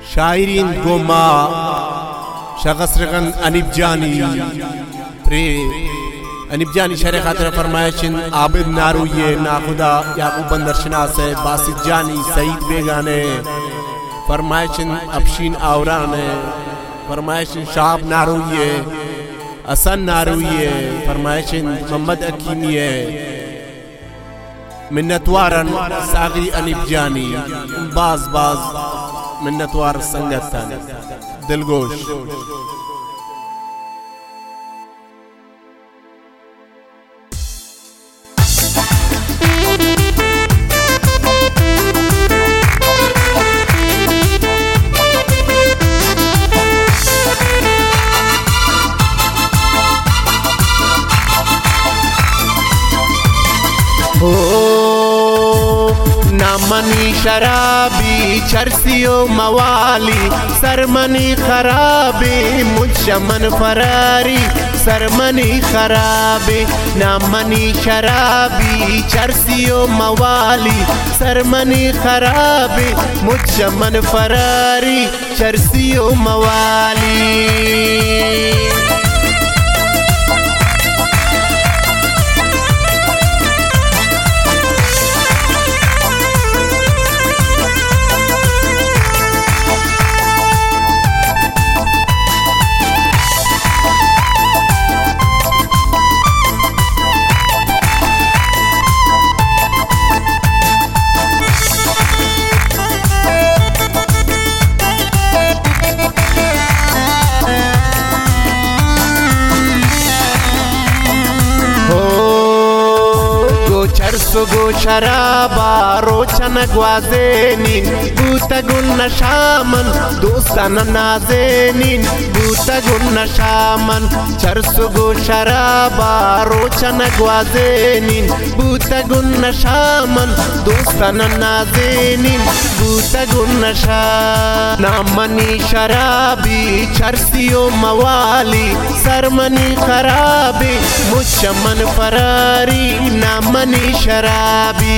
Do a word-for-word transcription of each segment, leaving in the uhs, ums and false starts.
शायरीन गोमा शगसरगन अनिब जानी प्रे अनिब जानी शरे खातिर फरमाइशिन आबिद नारुये नाखुदा याकूब बंदर शनास बासित जानी सईद बेगाने फरमाइशिन अफशीन आवराने फरमाइशिन शाब नारुये असन नारुये फरमाइशिन मोहम्मद अकीमिये मिन्नतवारन सागरी अनिब जानी बाज बाज मिन्नतवार संगतन दिलगोश मनी शराबी चरसियो मवाली सरमनी खराबी मुझमन फरारी सरमनी खराबी नामनी शराबी चरसियो मवाली सरमनी खराबी मुझमन फरारी चरसियो मवाली। गो शराबा रोचन ग्वाजेनिन बूतगुन शामन दोस्तन नाजेनिन बूतगुन शामन चरसुगो शराबा रोचन ग्वाजेनिन बूतगुन शामन दोस्तन नाजेनिन बूतगुन शा नामनी शराबी चरसियो मवाली सरमनी खराबी मुझमन फरारी नामनी शराबी।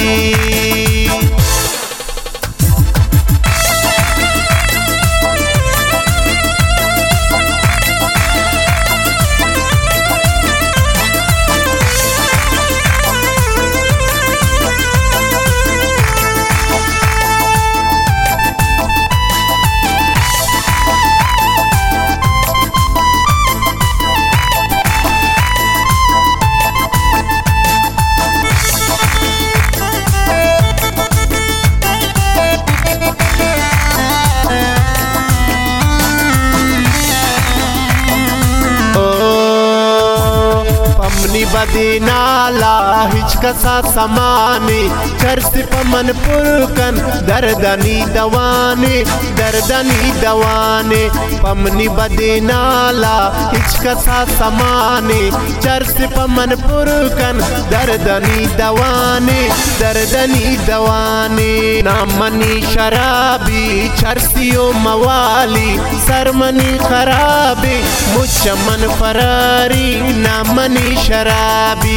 बदी नाला हिचकसा समाने चरस पमन पुरकन दर्दनी दवाने दर्दनी दवाने पमनी बदी नाला हिचकसा समाने चरस पमन पुरकन दर्दनी दवाने दर्दनी दवाने नामनी शराबी चरसियो मवाली सरमनी खराबी मुझमन फरारी नामनी शराबी।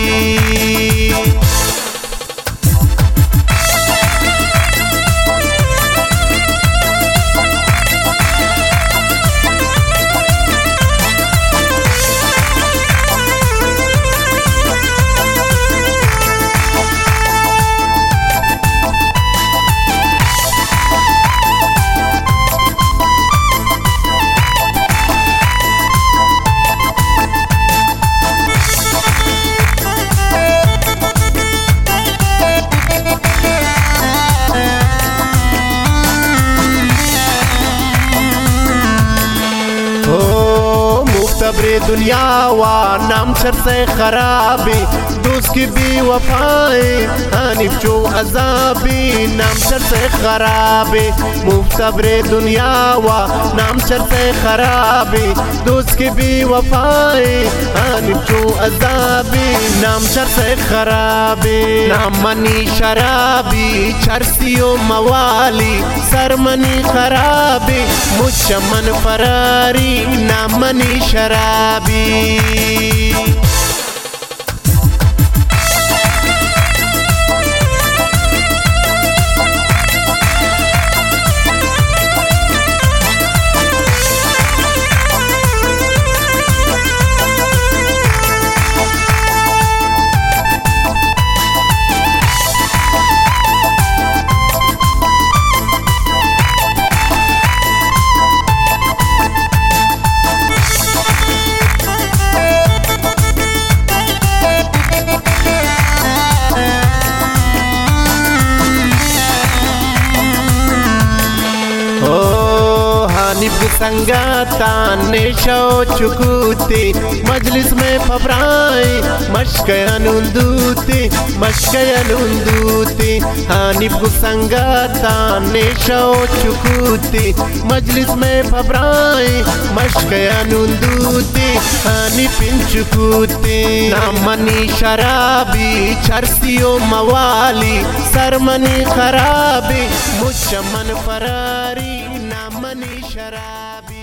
मुख्तबरे दुनिया वा नाम शर से खराबी दोस्त की भी वफाए हानिफ जो अजाबी नाम शर से खराबी मुख्तबरे दुनिया वा नाम शर से खराबी दोस्त की भी वफाए हानिफ जो अजाबी नाम शर से खराबी नामनी शराबी चरसियो मवाली सरमनी खराबी मुझमन फरारी नामनी शराबी। हानिब संगाताने शो चुकूती मजलिस में फबराई मशकयनुंदूती मशकयनुंदूती हानिब संगाताने शो चुकूती मजलिस में फबराई मशकयनुंदूती हानि पिंचुकूती नामनी शराबी चरसियो मवाली सरमनी खराबी मुचमन फरारी नामनी शराबी।